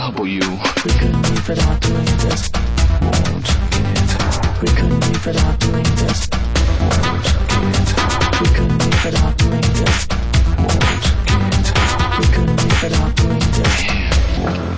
trouble you. We couldn't leave without doing this. Won't get. We couldn't leave without doing this. Won't get. We couldn't leave without doing this. Won't get. We couldn't leave without doing this. Can't.